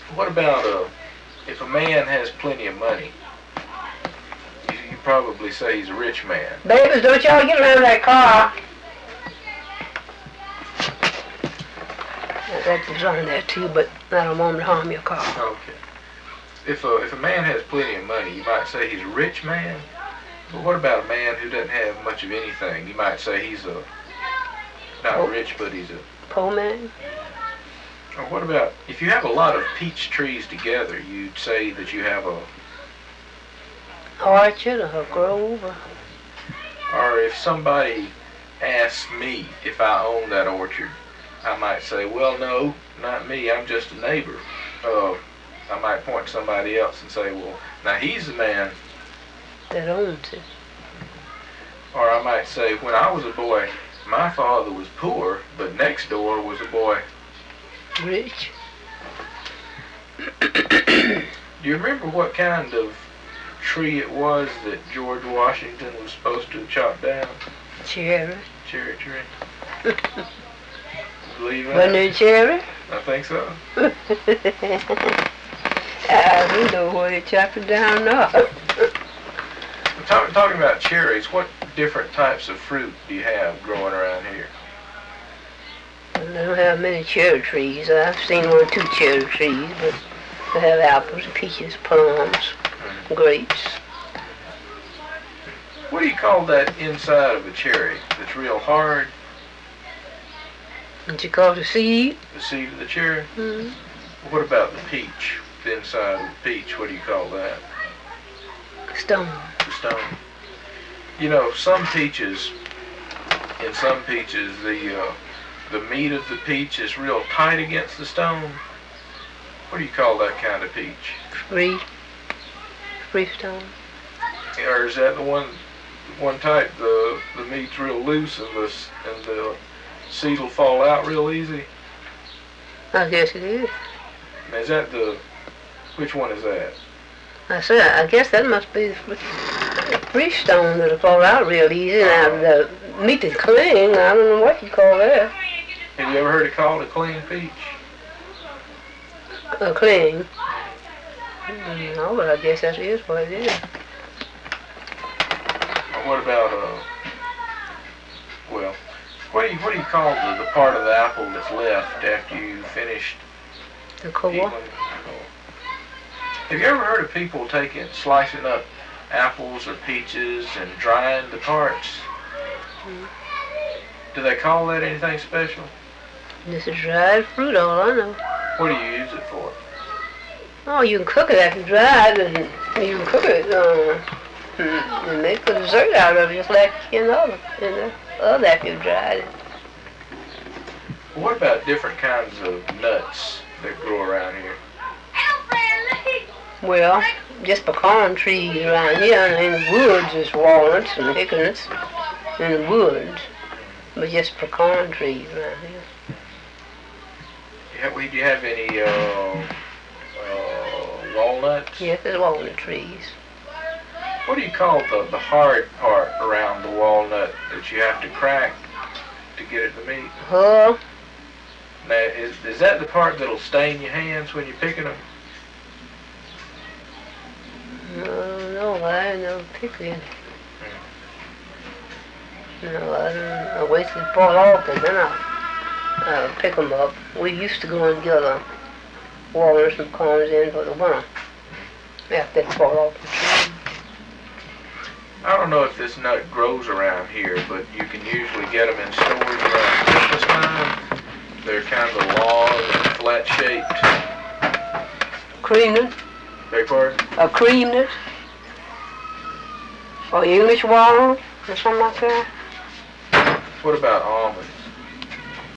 What about if a man has plenty of money? You probably say he's a rich man. Babies, don't y'all get around that car. That was on there too, but I don't want to harm your car. Okay. If a man has plenty of money, you might say he's a rich man. But what about a man who doesn't have much of anything? You might say he's not rich, but he's a poor man. Or what about if you have a lot of peach trees together? You'd say that you have a orchard or a grove. Or if somebody asks me if I own that orchard, I might say, well, no, not me. I'm just a neighbor. I might point to somebody else and say, well, now he's the man that owns it. Or I might say, when I was a boy, my father was poor, but next door was a boy rich. Do you remember what kind of tree it was that George Washington was supposed to chop down? Cherry. Cherry tree. Believe that? Wasn't it cherry? I think so. I don't know where they chopped it down now. Talking about cherries, what different types of fruit do you have growing around here? I don't have many cherry trees. I've seen 1 or 2 cherry trees, but I have apples, peaches, plums, grapes. What do you call that inside of a cherry that's real hard? What you call the seed? The seed of the cherry? Mm-hmm. What about the peach? The inside of the peach, what do you call that? Stone. The stone. You know, some peaches, the meat of the peach is real tight against the stone. What do you call that kind of peach? Free stone. Or is that the one type the meat's real loose and the seed will fall out real easy? I guess it is. Now, is that which one is that? I said, I guess that must be the free stone that'll fall out real easy. Now the meat is cling. I don't know what you call that. Have you ever heard it called a cling peach? A cling? No, but I guess that is what it is. What about what do you call the part of the apple that's left after you finished? The core. Have you ever heard of people slicing up apples or peaches and drying the parts? Mm. Do they call that anything special? This is dried fruit, all I know. What do you use it for? Oh, you can cook it after dried, and you can cook it and make a dessert out of it, just like other after you dried it. What about different kinds of nuts that grow around here? Well, just pecan trees around here, and in the woods there's walnuts and hickories in the woods, but just pecan trees around here. Do you have any walnuts? Yes, there's walnut trees. What do you call the hard part around the walnut that you have to crack to get it to meet? Huh? Now, is that the part that'll stain your hands when you're picking them? No, I ain't never picked any. No, I wait till it fall off and then I'll pick them up. We used to go and get walnuts and pecans in for the winter after they fall off the tree. I don't know if this nut grows around here, but you can usually get them in stores around Christmas time. They're kind of long and flat-shaped. Cream nut? Beg pardon? A cream nut? Or English walnut or something like that? What about almonds?